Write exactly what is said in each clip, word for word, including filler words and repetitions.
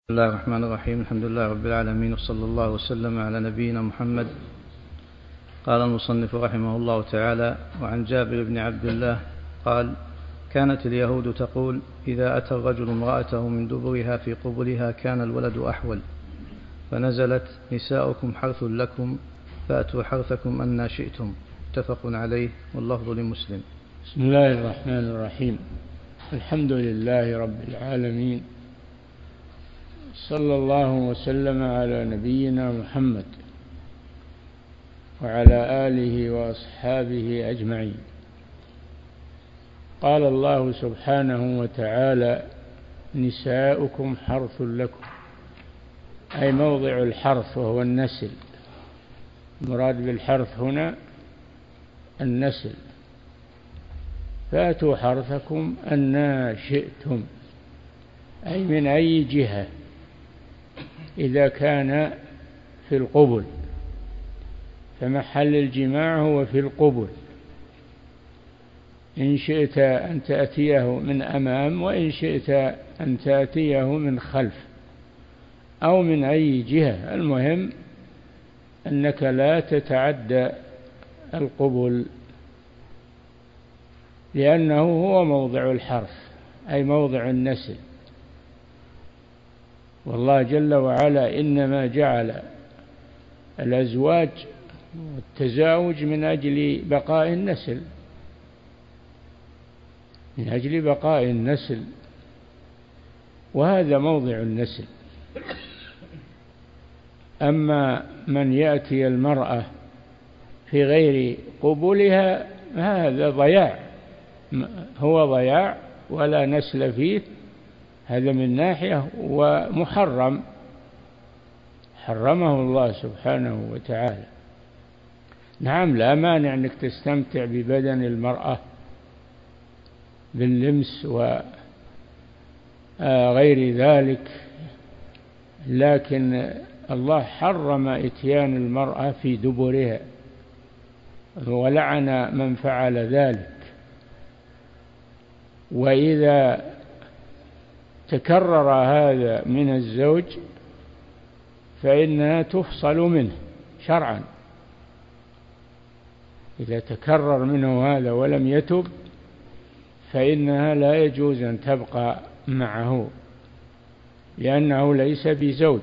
بسم الله الرحمن الرحيم. الحمد لله رب العالمين، وصلى الله وسلم على نبينا محمد. قال المصنف رحمه الله تعالى: وعن جابر بن عبد الله قال: كانت اليهود تقول: إذا أتى الرجل امرأته من دبرها في قبلها كان الولد أحول، فنزلت: نساؤكم حرث لكم فأتوا حرثكم أنى شئتم. متفق عليه، واللفظ لمسلم. بسم الله الرحمن الرحيم. الحمد لله رب العالمين، صلى الله وسلم على نبينا محمد وعلى آله وأصحابه أجمعين. قال الله سبحانه وتعالى: نساؤكم حرث لكم، أي موضع الحرث وهو النسل. المراد بالحرث هنا النسل. فأتوا حرثكم أنى شئتم، أي من أي جهة، إذا كان في القبل، فمحل الجماع هو في القبل. إن شئت أن تأتيه من أمام، وإن شئت أن تأتيه من خلف، أو من أي جهة. المهم أنك لا تتعدى القبل، لأنه هو موضع الحرث، أي موضع النسل. والله جل وعلا إنما جعل الأزواج والتزاوج من أجل بقاء النسل، من أجل بقاء النسل، وهذا موضع النسل. أما من يأتي المرأة في غير قبولها هذا ضياع، هو ضياع ولا نسل فيه. هذا من ناحية، ومحرم، حرمه الله سبحانه وتعالى. نعم، لا مانع أنك تستمتع ببدن المرأة باللمس وغير ذلك، لكن الله حرم إتيان المرأة في دبرها، ولعن من فعل ذلك. وإذا تكرر هذا من الزوج فإنها تفصل منه شرعا. إذا تكرر منه هذا ولم يتب فإنها لا يجوز أن تبقى معه، لأنه ليس بزوج،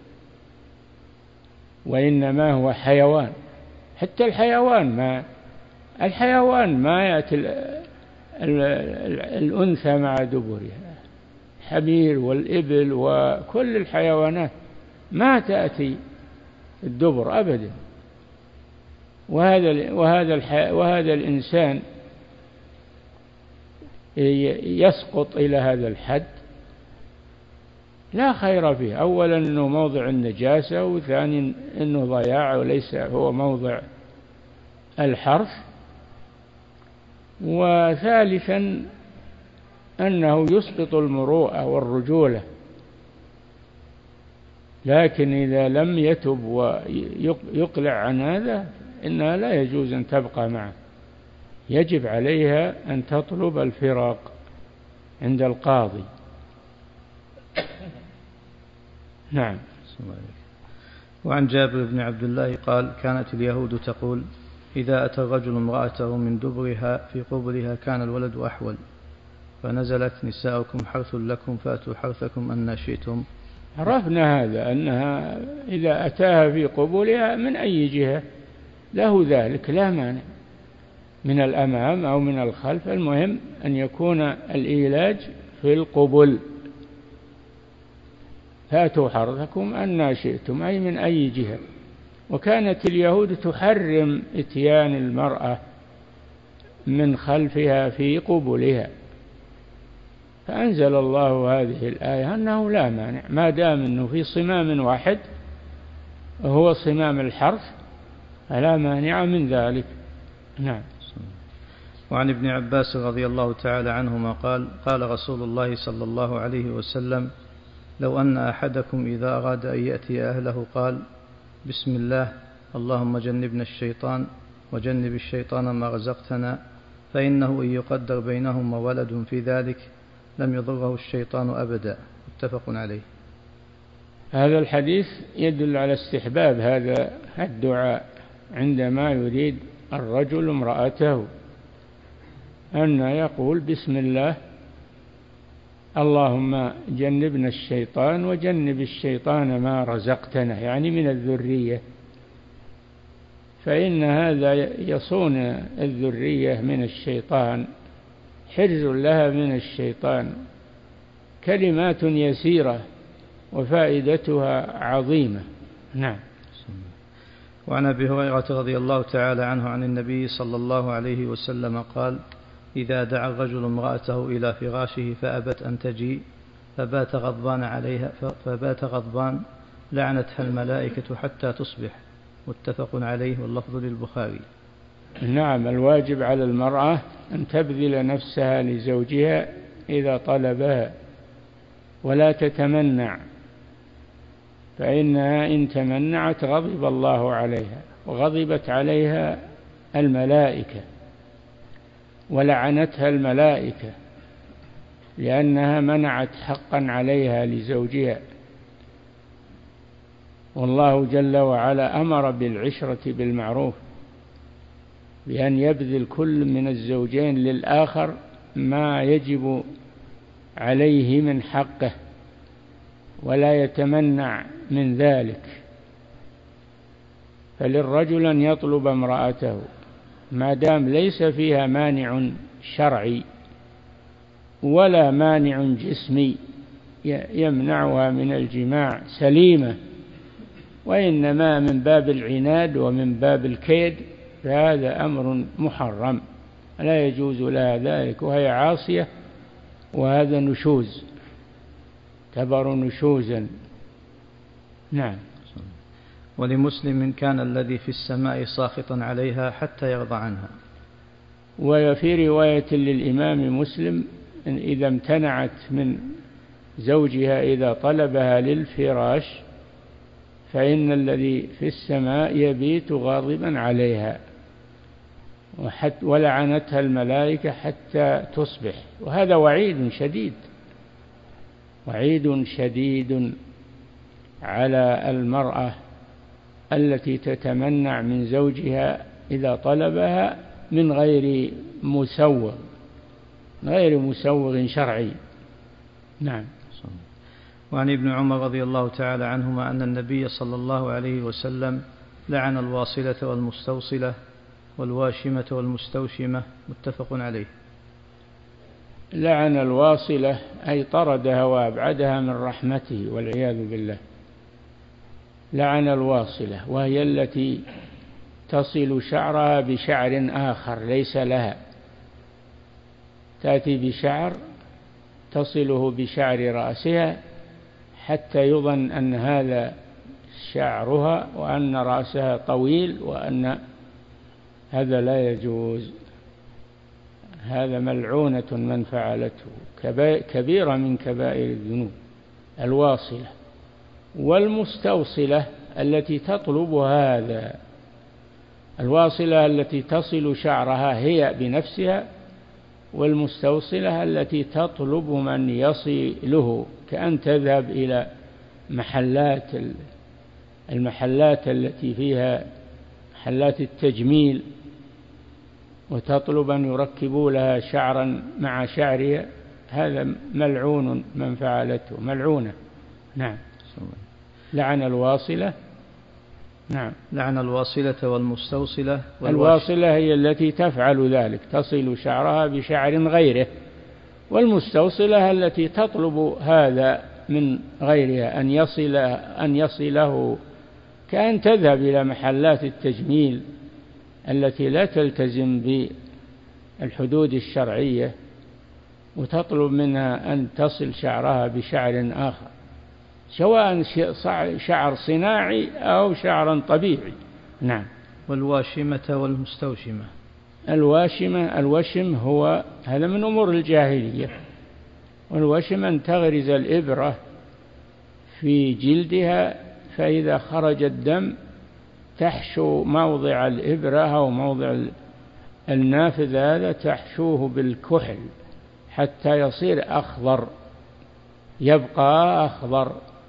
وإنما هو حيوان. حتى الحيوان ما الحيوان ما يأتي الأنثى مع دبرها. الحمير والإبل وكل الحيوانات ما تأتي الدبر أبدا. وهذا وهذا وهذا الإنسان يسقط إلى هذا الحد، لا خير فيه. أولا أنه موضع النجاسة، وثانيا أنه ضياع وليس هو موضع الحرث، وثالثا أنه يسقط المروءة والرجولة. لكن إذا لم يتب ويقلع عن هذا إنها لا يجوز أن تبقى معه، يجب عليها أن تطلب الفراق عند القاضي. نعم. وعن جابر بن عبد الله قال: كانت اليهود تقول: إذا أتى الرجل امرأته من دبرها في قبلها كان الولد أحول، فنزلت: نساؤكم حرث لكم فأتوا حرثكم أنى شئتم. عرفنا هذا، أنها إذا أتاها في قبولها من أي جهة له ذلك، لا مانع، من الأمام أو من الخلف. المهم أن يكون الإيلاج في القبول. فأتوا حرثكم أنى شئتم، أي من أي جهة. وكانت اليهود تحرم إتيان المرأة من خلفها في قبولها، فأنزل الله هذه الآية أنه لا مانع، ما دام أنه في صمام واحد هو صمام الحرث، فلا مانع من ذلك. نعم. وعن ابن عباس رضي الله تعالى عنهما قال: قال رسول الله صلى الله عليه وسلم: لو أن أحدكم إذا أراد أن يأتي أهله قال: بسم الله، اللهم جنبنا الشيطان وجنب الشيطان ما رزقتنا، فإنه إن يقدر بينهما ولد في ذلك لم يضره الشيطان أبدا. متفق عليه. هذا الحديث يدل على استحباب هذا الدعاء عندما يريد الرجل امرأته، أن يقول بسم الله اللهم جنبنا الشيطان وجنب الشيطان ما رزقتنا، يعني من الذرية، فإن هذا يصون الذرية من الشيطان، حرز لها من الشيطان. كلمات يسيرة وفائدتها عظيمة. نعم. وعن أبي هريرة رضي الله تعالى عنه عن النبي صلى الله عليه وسلم قال: إذا دعا الرجل امرأته إلى فراشه فأبت أن تجيء فبات غضبان عليها فبات غضبان لعنتها الملائكة حتى تصبح. متفق عليه واللفظ للبخاري. نعم، الواجب على المرأة أن تبذل نفسها لزوجها إذا طلبها ولا تتمنع، فإنها إن تمنعت غضب الله عليها وغضبت عليها الملائكة ولعنتها الملائكة لأنها منعت حقا عليها لزوجها. والله جل وعلا أمر بالعشرة بالمعروف، بأن يبذل كل من الزوجين للآخر ما يجب عليه من حقه ولا يتمنع من ذلك. فللرجل أن يطلب امرأته ما دام ليس فيها مانع شرعي ولا مانع جسمي يمنعها من الجماع سليمة، وإنما من باب العناد ومن باب الكيد، فهذا أمر محرم لا يجوز لها ذلك، وهي عاصية، وهذا نشوز كبر نشوزا. نعم. ولمسلم: كان الذي في السماء ساخطا عليها حتى يرضى عنها. وفي رواية للإمام مسلم: إن إذا امتنعت من زوجها إذا طلبها للفراش فإن الذي في السماء يبيت غاضبا عليها ولعنتها الملائكة حتى تصبح. وهذا وعيد شديد، وعيد شديد على المرأة التي تتمنع من زوجها إذا طلبها من غير مسوغ غير مسوغ شرعي. نعم. وعن ابن عمر رضي الله تعالى عنهما أن النبي صلى الله عليه وسلم لعن الواصلة والمستوصلة والواشمة والمستوشمة. متفق عليه. لعن الواصلة أي طردها وأبعدها من رحمته والعياذ بالله. لعن الواصلة وهي التي تصل شعرها بشعر آخر ليس لها، تأتي بشعر تصله بشعر رأسها حتى يظن أن هذا شعرها وأن رأسها طويل، وأن هذا لا يجوز. هذا ملعونة من فعلته، كبيرة من كبائر الذنوب الواصلة. والمستوصلة التي تطلب هذا، الواصلة التي تصل شعرها هي بنفسها، والمستوصلة التي تطلب من يصله، كأن تذهب إلى محلات المحلات التي فيها محلات التجميل وتطلب أن يركبوا لها شعرا مع شعرها، هذا ملعون من فعلته، ملعونة. نعم. لعن الواصلة. نعم. لعن الواصلة والمستوصلة. الواصلة هي التي تفعل ذلك، تصل شعرها بشعر غيره، والمستوصلة التي تطلب هذا من غيرها أن يصل أن يصله، كأن تذهب إلى محلات التجميل التي لا تلتزم بالحدود الشرعية وتطلب منها أن تصل شعرها بشعر آخر، سواء شعر صناعي أو شعر طبيعي. نعم. والواشمة والمستوشمة. الواشمة الوشم هو هذا من أمور الجاهلية، والوشم أن تغرز الإبرة في جلدها، فإذا خرج الدم تحشو موضع الإبرة أو موضع النافذ هذا، تحشوه بالكحل حتى يصير أخضر، يبقى أخضر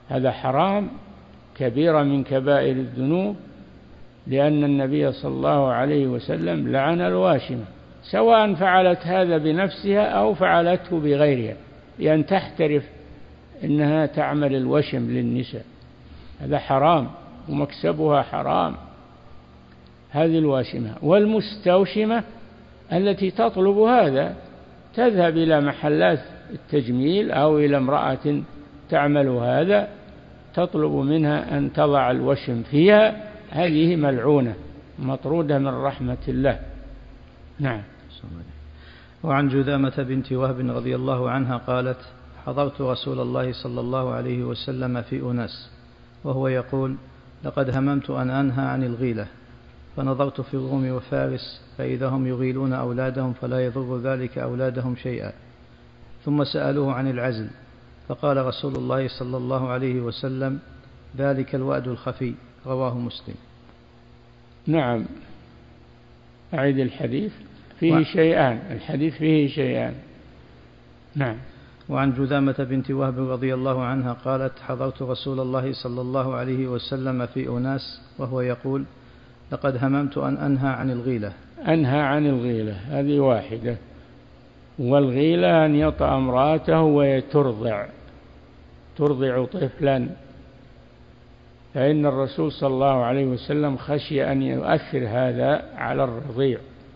هذا حرام، كبيرة من كبائر الذنوب، لأن النبي صلى الله عليه وسلم لعن الواشمة، سواء فعلت هذا بنفسها أو فعلته بغيرها، لأن تحترف إنها تعمل الوشم للنساء، هذا حرام ومكسبها حرام، هذه الواشمة. والمستوشمة التي تطلب هذا، تذهب إلى محلات التجميل أو إلى امرأة تعمل هذا تطلب منها أن تضع الوشم فيها، هذه ملعونة مطرودة من رحمة الله. نعم. وعن جذامة بنت وهب رضي الله عنها قالت: حضرت رسول الله صلى الله عليه وسلم في أناس وهو يقول: لقد هممت أن أنهى عن الغيلة، فنظرت في الروم وفارس فإذا هم يغيلون أولادهم فلا يضر ذلك أولادهم شيئا، ثم سألوه عن العزل فقال رسول الله صلى الله عليه وسلم: ذلك الوأد الخفي، رواه مسلم. نعم. أعيد الحديث. فيه و... شيئان، الحديث فيه شيئان. نعم. وعن جذامة بنت وهب رضي الله عنها قالت: حضرت رسول الله صلى الله عليه وسلم في أناس وهو يقول: لقد هممت أن أنهى عن الغيلة. أنهى عن الغيلة هذه واحدة، والغيلة أن يطأ امرأته وهي ترضع ترضع طفلا، فإن الرسول صلى الله عليه وسلم خشي أن يؤثر هذا على الرضيع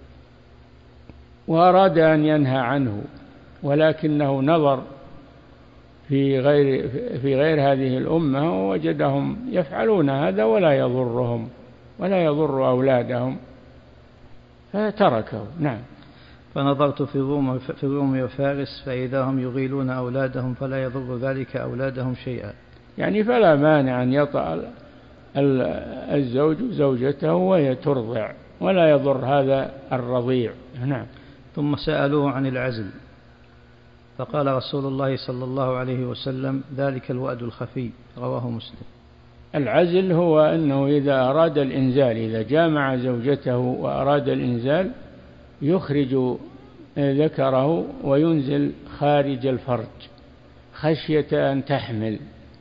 وأراد أن ينهى عنه، ولكنه نظر في غير في غير هذه الأمة ووجدهم يفعلون هذا ولا يضرهم ولا يضر أولادهم فتركه. نعم. فنظرت في الروم في الروم وفارس فإذا هم يغيلون أولادهم فلا يضر ذلك أولادهم شيئا، يعني فلا مانع أن يطأ الزوج زوجته وهي ترضع ولا يضر هذا الرضيع. نعم. ثم سألوه عن العزل فقال رسول الله صلى الله عليه وسلم: ذلك الوأد الخفي، رواه مسلم. العزل هو أنه إذا أراد الإنزال، إذا جامع زوجته وأراد الإنزال يخرج ذكره وينزل خارج الفرج خشية أن تحمل،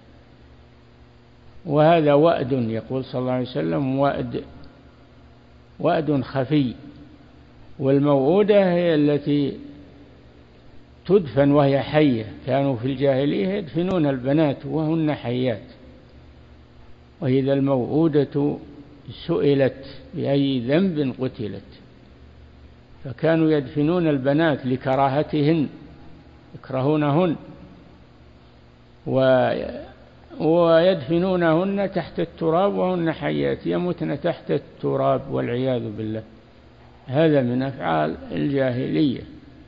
وهذا وأد، يقول صلى الله عليه وسلم: وأد وأد خفي. والموؤودة هي التي تدفن وهي حية، كانوا في الجاهلية يدفنون البنات وهن حيات، وإذا الموؤودة سئلت بأي ذنب قتلت، فكانوا يدفنون البنات لكراهتهن، يكرهونهن، ويدفنونهن تحت التراب وهن حيات، يموتن تحت التراب والعياذ بالله. هذا من أفعال الجاهلية،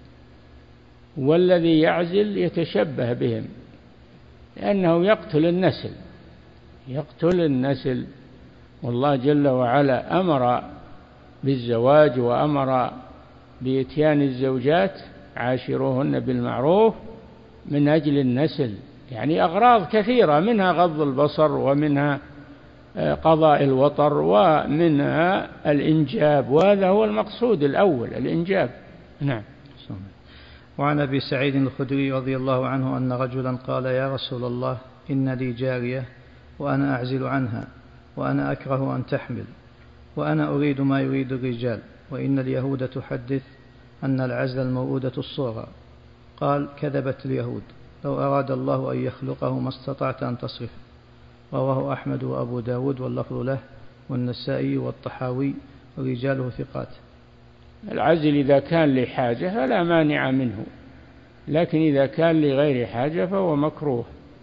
والذي يعزل يتشبه بهم لأنه يقتل النسل يقتل النسل والله جل وعلا أمر بالزواج وأمر بإتيان الزوجات: عاشروهن بالمعروف، من أجل النسل، يعني أغراض كثيرة، منها غض البصر ومنها قضاء الوطر ومنها الإنجاب، وهذا هو المقصود الأول، الإنجاب. نعم. وعن أبي سعيد الخدري رضي الله عنه أن رجلا قال: يا رسول الله، إن لي جارية وأنا أعزل عنها وأنا أكره أن تحمل وأنا أريد ما يريد الرجال، وإن اليهود تحدث أن العزل الموؤودة الصغرى. قال: كذبت اليهود، لو أراد الله أن يخلقه ما استطعت أن تصرف. رواه أحمد وأبو داود واللفظ له والنسائي والطحاوي ورجاله ثقات. العزل إذا كان لحاجة فلا مانع منه، لكن إذا كان لغير حاجة فهو مكروه.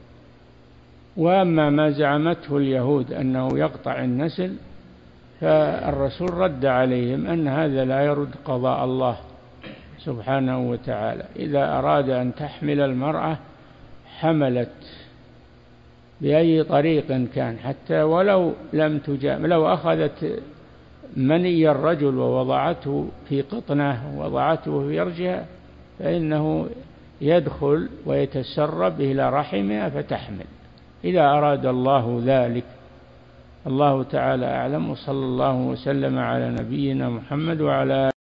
وأما ما زعمته اليهود أنه يقطع النسل فالرسول رد عليهم أن هذا لا يرد قضاء الله سبحانه وتعالى. إذا أراد أن تحمل المرأة حملت بأي طريق كان، حتى ولو لم تجامع، لو أخذت مني الرجل ووضعته في قطنه ووضعته في فرجها فإنه يدخل ويتسرب إلى رحمها فتحمل إذا أراد الله ذلك. الله تعالى أعلم، وصلى الله وسلم على نبينا محمد وعلى